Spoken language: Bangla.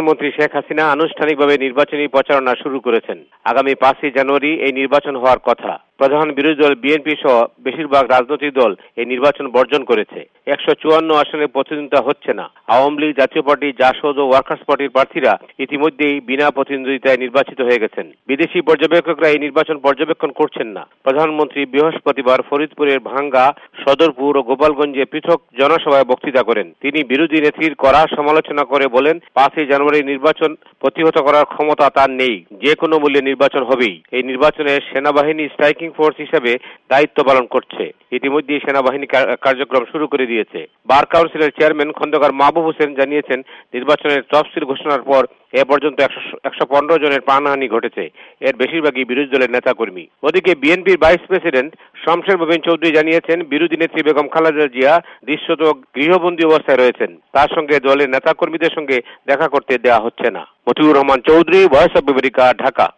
প্রধানমন্ত্রী শেখ হাসিনা আনুষ্ঠানিকভাবে নির্বাচনী প্রচারণা শুরু করেছেন। আগামী 5 জানুয়ারি এই নির্বাচন হওয়ার কথা। প্রধান বিরোধী দল বিএনপি সহ বেশিরভাগ রাজনৈতিক দল এই নির্বাচন বর্জন করেছে। 154 আসনে প্রতিদ্বন্দ্বিতা হচ্ছে না। আওয়ামী লীগ, জাতীয় পার্টি, জাসদ ও ওয়ার্কার্স পার্টির প্রার্থীরা ইতিমধ্যেই বিনা প্রতিদ্বন্দ্বিতায় নির্বাচিত হয়ে গেছেন। বিদেশি পর্যবেক্ষকরা এই নির্বাচন পর্যবেক্ষণ করছেন না। প্রধানমন্ত্রী বৃহস্পতিবার ফরিদপুরের ভাঙ্গা, সদরপুর ও গোপালগঞ্জে পৃথক জনসভায় বক্তৃতা করেন। তিনি বিরোধী নেত্রীর কড়া সমালোচনা করে বলেন, 5 জানুয়ারি নির্বাচন প্রতিহত করার ক্ষমতা তার নেই। যে কোনো মূল্যে নির্বাচন হবেই। এই নির্বাচনে সেনাবাহিনী স্ট্রাইকিং ফোর্স হিসেবে দায়িত্ব পালন করছে। ইতিমধ্যে সেনাবাহিনী কার্যক্রম শুরু করে দিয়েছে। বার কাউন্সিলের চেয়ারম্যান খন্দকার মাহবুব হোসেন জানিয়েছেন, নির্বাচনের তফসিল ঘোষণার পর এ পর্যন্ত 115 জনের প্রাণহানি ঘটেছে। এর বেশিরভাগই বিরোধী দলের নেতাকর্মী। ওদিকে বিএনপির ভাইস প্রেসিডেন্ট শমশের মোবিন চৌধুরী জানিয়েছেন, বিরোধী নেত্রী বেগম খালেদা জিয়া দৃশ্যত গৃহবন্দী অবস্থায় রয়েছেন। তার সঙ্গে দলের নেতাকর্মীদের সঙ্গে দেখা করতে দেওয়া হচ্ছে না। Motiur Rahman Chowdhury, voice of America, Dhaka.